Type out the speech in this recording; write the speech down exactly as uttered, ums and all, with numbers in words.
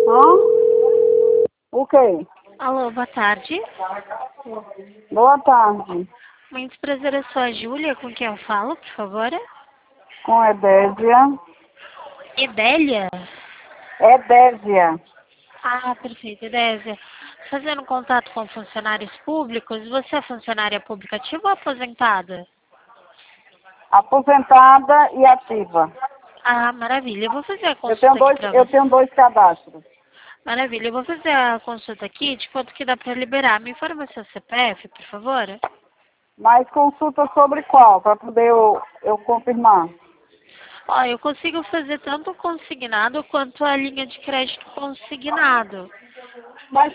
Hã? O quê? Alô, boa tarde. Boa tarde. Muito prazer, eu sou a Júlia, com quem eu falo, por favor? Com Edésia. Edélia? Edésia. Ah, perfeito, Edésia. Fazendo contato com funcionários públicos, você é funcionária pública ativa ou aposentada? Aposentada e ativa. Ah, maravilha. Eu vou fazer a Eu tenho consulta aqui dois, para eu você. tenho dois cadastros. Maravilha. Eu vou fazer a consulta aqui de quanto que dá para liberar. Me informa seu C P F, por favor. Mas consulta sobre qual? Para poder eu, eu confirmar. Ó, eu consigo fazer tanto o consignado quanto a linha de crédito consignado. Mas